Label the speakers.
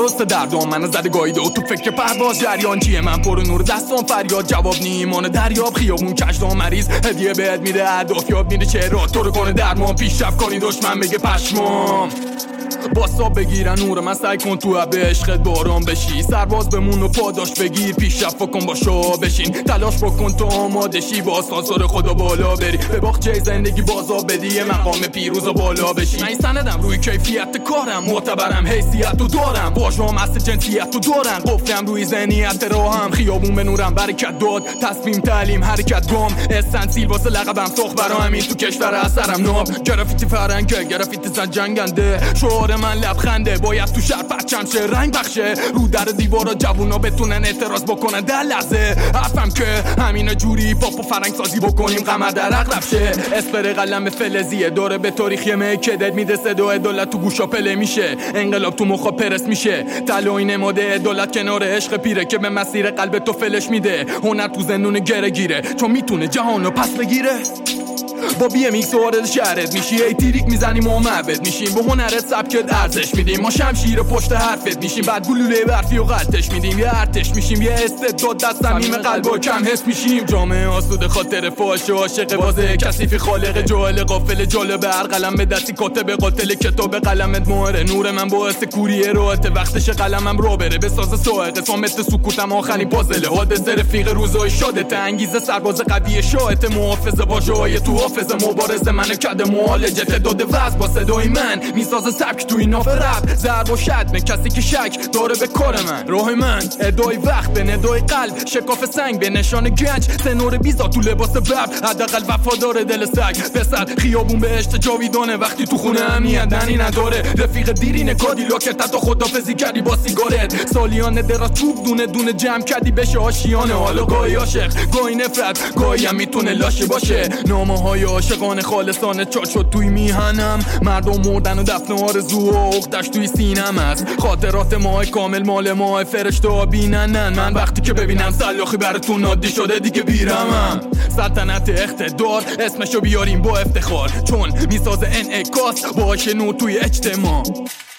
Speaker 1: درسته دردم من زده گاییده و تو فکر پرواز جریان چیه من پر نور دستم فریاد جواب نیمان دریاب خیابون کشدام مریض هدیه بهت میده اهداف یاد میده چرا تو رو کنه درمان پیشرفت کنی دشمن بگه پشمام باسا بگیرن نور من سعی کن تو به عشقت باران بشی سرباز بمون و پاداش بگیر پیشرفت کن با شاه بشین تلاش بکن تو آماده شی با آسانسور خدا بالا بری به باغچه زندگی بازا بدی مقام پیروز و بالا بشی من سندم روی کیفیت کارم معتبرم حیثیت رو دارم واژه‌ام اصل جنسیت رو دارم قفلم روی ذهنیت راهم خیابون به نورم برکت داد تصمیم تعلیم حرکت گام استنسیل واسه لقبم سخت برا همین تو کشور اثرم نام گرافیتی فرنگه گرافیتی زن جنگنده شعار من لبخنده باید تو شهر پرچم شه رنگ بخشه رو در دیوارا جوونا بتونن اعتراض بکنن در لحظه حرفم که همین جوری پاپ و فرنگ سازی بکنیم قمر در عقرب شه اسپر قلم فلزیه داره به تاریخی مکدت میده صدا عدالت تو گوشا پله میشه انقلاب تو مخا پرس میشه طلای نماده عدالت کنار عشق پیره که به مسیر قلب تو فلش میده هنر تو زندون گره گیره چون میتونه جهانو پس بگیره با بی ام ایکس وارد شهرت میشی ای تیریک میزنیم و معبد میشیم با هنرت سبکت ارزش میدیم ما شمشیر پشت حرفت میشیم بعد گلوله برفی و قطش میدیم یه ارتش میشیم یه استعداد دست صمیم قلب و کم حس میشیم جامعه آسوده خاطر فاش و عاشق بازه کثیفی خالق جاهل غافل جالب هر قلم به دستی کاتب قاتل کتاب قلمت مهره نور من باعث کوریه راحت وقتش قلمم رو بره بساز ساعت قسمت سکوتم آخرین پازل حادثه رفیق روزای شادت انگیزه سرباز قوی شاهت محافظ واژه‌های تو حافظ مبارزه من کد معالجه تعداد وزن با صدای من میساز سبک تو این ناف رپ ضرب و شتم کسی که شک داره به کار من راه من ادای وقت به ندای قلب شکاف سنگ به نشان گنج تنور بیزا تو لباس ببر حداقل وفادار دل سگ پسر خیابون بهشت جاویدانه وقتی تو خونه امنیت دنی نداره رفیق دیرین کادیلاکت تا خدافظی کردی با سیگارت سالیان دراز چوب دونه دونه جمع کردی بشه آشیانه حالا گاهی عاشق گاهی نفرت گاهی هم میتونه لاشه باشه نامه‌های عاشقانه خالصانه چاچ شد توی میهنم مردم مردن و دفن آرزو و عقدش توی سینم است خاطرات ماه کامل مال ماه فرشته ها بیننن من وقتی که ببینم سلاخی براتون عادی شده دیگه بیرمم سلطنت اقتدار اسمشو بیاریم با افتخار چون میسازه انعکاس باشه نور توی اجتماع